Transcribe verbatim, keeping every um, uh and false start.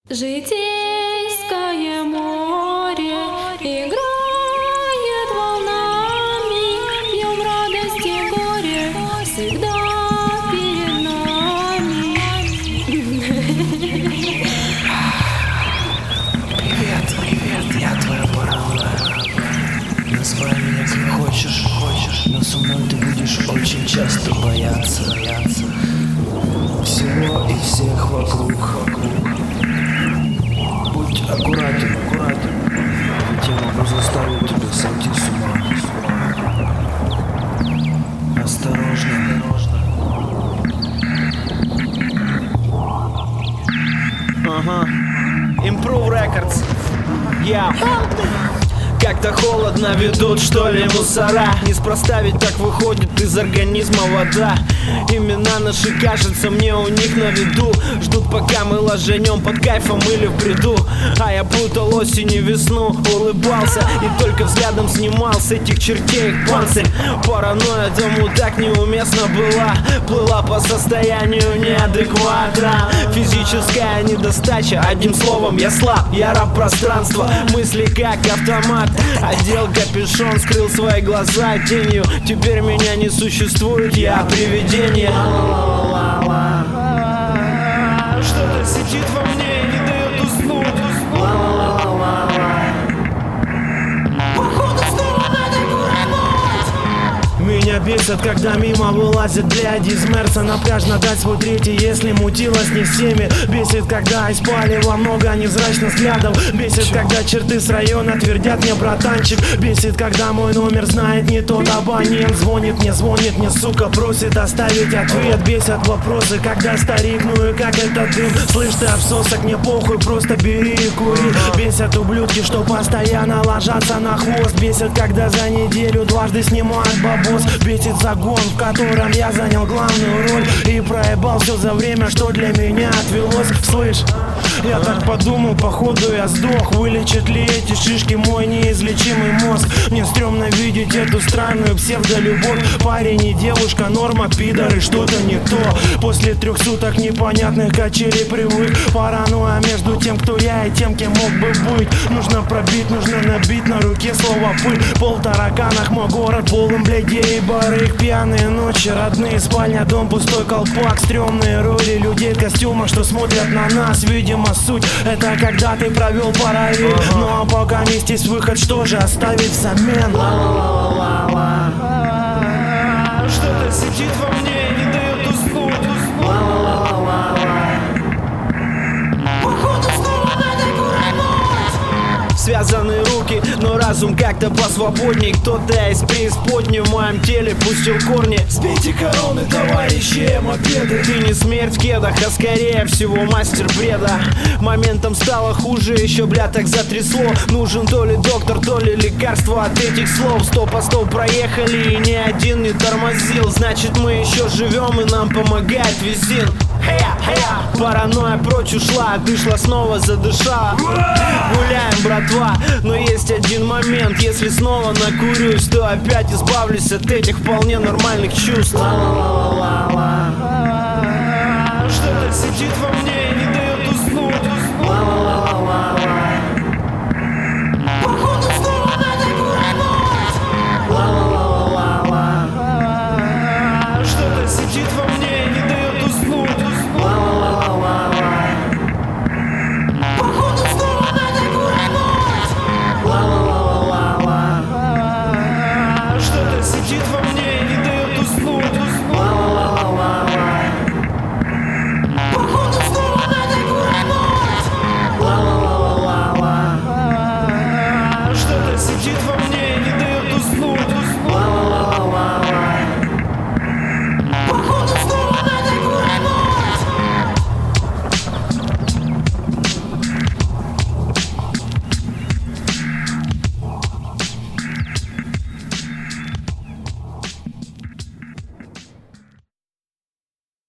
Житейское море играет волнами, пьем радость и горе всегда перед нами. Привет, привет, я твоя паранойя. Называй меня как хочешь, хочешь, но со мной ты будешь очень часто бояться, бояться всего и всех вокруг, вокруг. Будь аккуратен, аккуратен, ведь я могу заставить тебя сойти с ума. Осторожно, осторожно. Ага. Improve Records. Я. Как-то холодно ведут, что ли, мусора. Неспроста ведь так выходит из организма вода. Имена наши, кажется, мне у них на виду. Ждут, пока мы ложенем под кайфом или в бреду. А я путал осень и весну, улыбался и только взглядом снимал с этих чертей их панцирь. Паранойя тому так неуместно была. Плыла по состоянию неадеквата. Физическая недостача, одним словом я слаб. Я раб пространства, мысли как автомат. Одел капюшон, скрыл свои глаза тенью. Теперь меня не существует, я привидение. Что-то сидит во мне и не дает уснуть. Походу снова надо курануть. Меня бесит, когда мимо вылазит бляди из мерца. На пляж надать свой третий, если мутилось не всеми. Бесит, когда из палева много невзрачных взглядов. Бесит, когда черты с района твердят мне братанчик. Бесит, когда мой номер знает не тот абонент. Звонит мне, звонит мне, сука, просит оставить ответ. Бесят вопросы, когда старик, ну и как это дым. Слышь ты, обсосок, мне похуй, просто бери и кури. Бесят ублюдки, что постоянно ложатся на хвост. Бесит, когда за неделю дважды снимают бабос. Бесит загон, в котором я занял главную роль и проебал все за время, что для меня отвелось. Слышь, я так подумал, походу я сдох. Вылечат ли эти шишки мой неизлечимый мозг? Мне стрёмно видеть эту странную псевдолюбовь. Парень и девушка, норма, пидоры, что-то не то. После трех суток непонятных качелей привык. Паранойя между тем, кто я, и тем, кем мог бы быть. Нужно пробить, нужно набить на руке слово пыль. Пол тараканах, мой город полон блядей и барыг. Пьяные ночи, родные спальня, дом, пустой колпак. Стрёмные роли людей в костюмах, что смотрят на нас. Видимо, суть это когда ты провел параллель. uh-huh. Ну а пока есть есть выход, что же оставить взамен? Что-то сидит во мне и не дает уснуть. Походу снова надо курануть. Связаны руки, но разум как-то посвободней. Кто-то из преисподней в моем теле пустил корни. Сбейте короны, товарищи, мопеды. Ты не смерть в кедах, а скорее всего мастер бреда. Моментом стало хуже, еще, бля, так затрясло. Нужен то ли доктор, то ли лекарство от этих слов. Сто по сто проехали и ни один не тормозил. Значит, мы еще живем и нам помогает визин. Heya, heya. Паранойя прочь ушла, дышла снова задышала. Гуляем, братва, но есть один момент. Если снова накурюсь, то опять избавлюсь от этих вполне нормальных чувств. Что-то сидит во мне и не